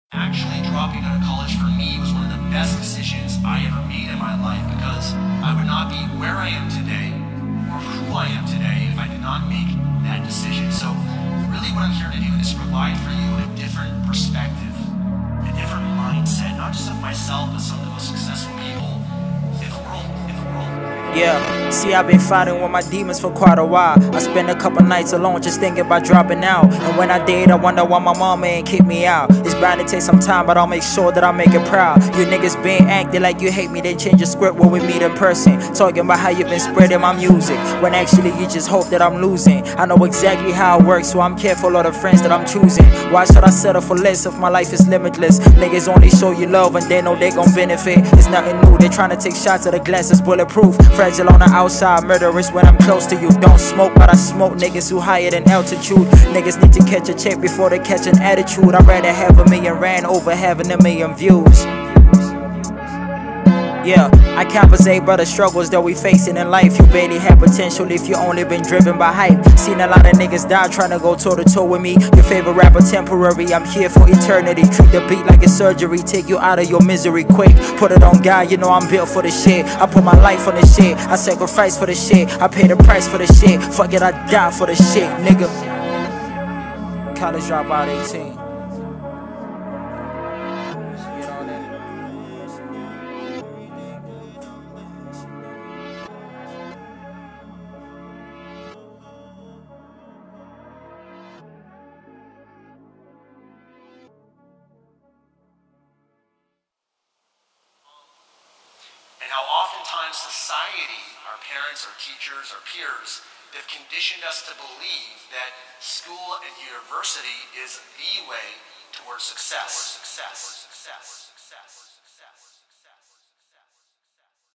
Actually, dropping out of college for me was one of the best decisions I ever made in my life because I would not be where I am today or who I am today if I did not make that decision. So, really, what I'm here to do is provide for you a different perspective, a different mindset, not just of myself, but some of the most successful people in the world. Yeah, see, I've been fighting with my demons for quite a while. I spent a couple nights alone just thinking about dropping out. And when I did, I wonder why my mama ain't kick me out. It's bound to take some time, but I'll make sure that I make it proud. You niggas been acting like you hate me, then change your script when we meet in person. Talking about how you been spreading my music, when actually you just hope that I'm losing. I know exactly how it works, so I'm careful of the friends that I'm choosing. Why should I settle for less if my life is limitless? Niggas only show you love and they know they gon' benefit. It's nothing new, they tryna take shots at the glass that's bulletproof. Fragile on the outside, murderous when I'm close to you. Don't smoke, but I smoke niggas who higher than altitude. Niggas need to catch a check before they catch an attitude. I'd rather have a million rand over having a million views. Yeah, I compensate by the struggles that we facing in life. You barely have potential if you only been driven by hype. Seen a lot of niggas die trying to go toe to toe with me. Your favorite rapper temporary, I'm here for eternity. Treat the beat like a surgery, take you out of your misery quick. Put it on God, you know I'm built for the shit. I put my life on the shit, I sacrifice for the shit. I pay the price for the shit, fuck it, I die for the shit, nigga. College dropout 18. And how oftentimes society, our parents, our teachers, our peers, they've conditioned us to believe that school and university is the way towards success.